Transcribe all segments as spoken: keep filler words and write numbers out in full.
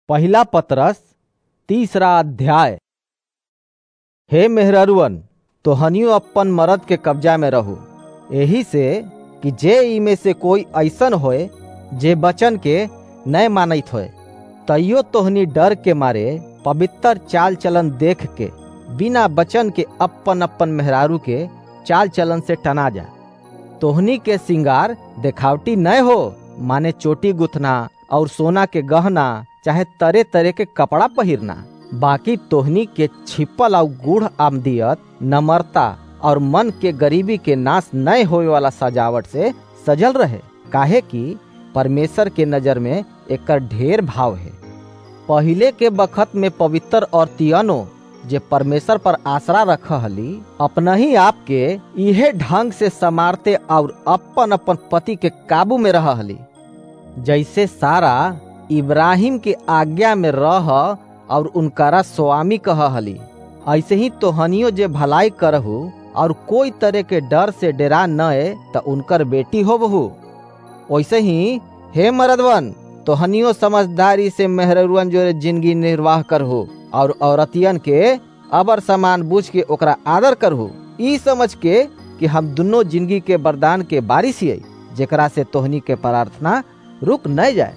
पहिला पतरस तीसरा अध्याय। हे मेहररुअन, तोहनियो अपन मर्द के कब्जा में रहो, यही से कि जे इमे से कोई ऐसन होए जे वचन के न मानित होए, तैयो तोहनी डर के मारे पवित्र चाल चलन देख के बिना वचन के अपन अपन मेहरारू के चाल चलन से टना जा। तोहनी के सिंगार देखावटी न हो, माने चोटी गुथना और सोना के गहना चाहे तरह तरह के कपड़ा पहिरना, बाकी तोहनी के छिपल और गूढ़ आमदियत, नम्रता और मन के गरीबी के नाश न होए वाला सजावट से सजल रहे, काहे कि परमेश्वर के नजर में एकर ढेर भाव है। पहिले के बखत में पवित्र और तियनो जे परमेश्वर पर आसरा रख हली, अपना ही आप के इहे ढंग से समारते और अपन अपन पति के काबू में रह हली, जैसे सारा इब्राहिम के आज्ञा में रह और उनकरा स्वामी कह हली। ऐसे ही तोहनियो जे भलाई करहु और कोई तरह के डर से डरा नए त उनकर बेटी हो बहु। वैसे ही हे मर्दवन, तोहनियो समझदारी से मेहररुअन जोरे जिंदगी निर्वाह करहु और औरतियन के अबर समान बूझ के ओकरा आदर करहु, ई समझ के कि हम दोनों जिंदगी के वरदान के बारिश है, जेकरा से तोहनी के प्रार्थना रुक न जाए।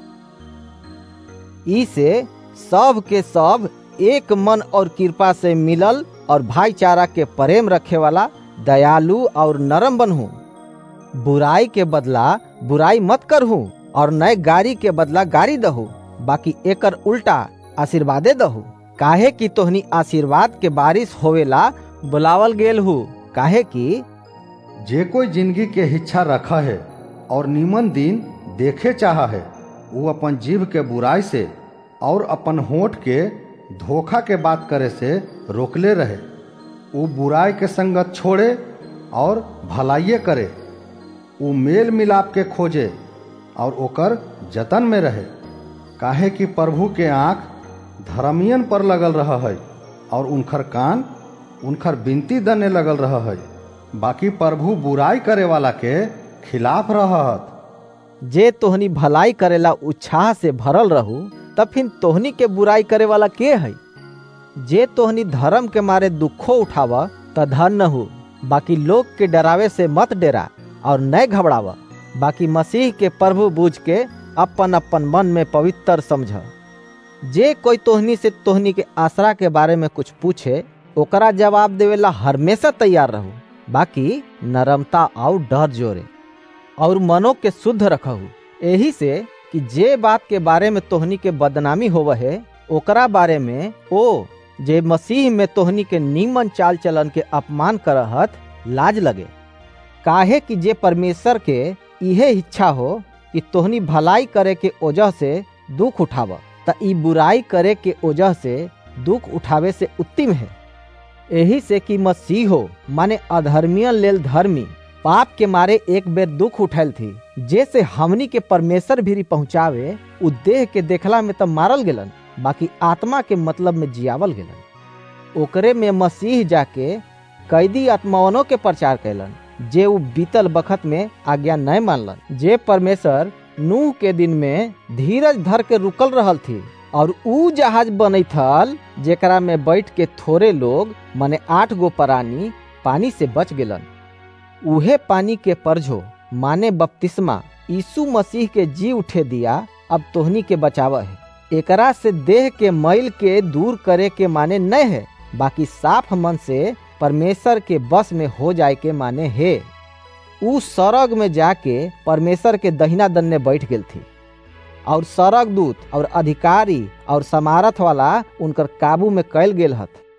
ई से सब के सब एक मन और कृपा से मिलल और भाईचारा के प्रेम रखे वाला दयालु और नरम बनहु। बुराई के बदला बुराई मत करहु और नए गारी के बदला गारी दहु, बाकी एकर उल्टा आशीर्वादे दहु, काहे कि तोहनी आशीर्वाद के बारिश होवेला बुलावल गेल हु। काहे कि जे कोई जिंदगी के इच्छा रखा है और नीमन दिन देखे चाहा है, वो अपन जीभ के बुराई से और अपन होंठ के धोखा के बात करे से रोकले रहे। वो बुराई के संगत छोड़े और भलाइये करे। वो मेल मिलाप के खोजे और ओकर जतन में रहे, काहे कि प्रभु के आँख धर्मियन पर लगल रहा है और उनकर कान उनकर बिनती दने लगल रहा है। बाकी प्रभु बुराई करे वाला के खिलाफ रहत। जे तोहनी भलाई करेला उत्साह से भरल रहू, तब फिर तोहनी के बुराई करे वाला के है? जे तोहनी धर्म के मारे दुखो उठावा त धन्य हो, बाकी लोग के डरावे से मत डरा और न घबरावा, बाकी मसीह के प्रभु बूझ के अपन अपन मन में पवित्र समझ। जे कोई तोहनी से तोहनी के आसरा के बारे में कुछ पूछे, ओकरा जवाब देवेला हमेशा तैयार रहू, बाकी नरमता और डर जोरे और मनो के शुद्ध रखहु। यही से कि जे बात के बारे में तोहनी के बदनामी होवे है, ओकरा बारे में ओ जे मसीह में तोहनी के नीमन चाल चलन के अपमान करहत लाज लगे, काहे कि जे परमेश्वर के इहे इच्छा हो कि तोहनी भलाई करे के वजह से दुख उठाव, त ई बुराई करे के वजह से दुख उठावे से उत्तम है। यही से कि मसीह हो माने अधर्मियन लेल धर्मी, पाप के मारे एक बेर दुख उठैल थी, जैसे हमनी के परमेश्वर भी पहुँचावे। उ देह के देखला में तो मारल गेलन, बाकी आत्मा के मतलब में जियावल गेलन। ओकरे में मसीह जाके कैदी आत्मावनों के प्रचार कैलन, जे उ बीतल बखत में आज्ञा न मानलन, जे परमेश्वर नूह के दिन में धीरज धर के रुकल रहल थी और उ जहाज बनै थल जेकरा में बैठ के थोड़े लोग माने आठ गो प्राणी पानी से बच गेलन। उहे पानी के परझो माने बपतिस्मा यीशु मसीह के जी उठे दिया अब तोहनी के बचाव है। एकरा से देह के मैल के दूर करे के माने न है, बाकी साफ मन से परमेश्वर के बस में हो जाए के माने है। उ सरग में जाके परमेश्वर के दहिना दन्ने बैठ गेल थी और सरग दूत और अधिकारी और समारथ वाला उनकर काबू में कैल गेल हथ।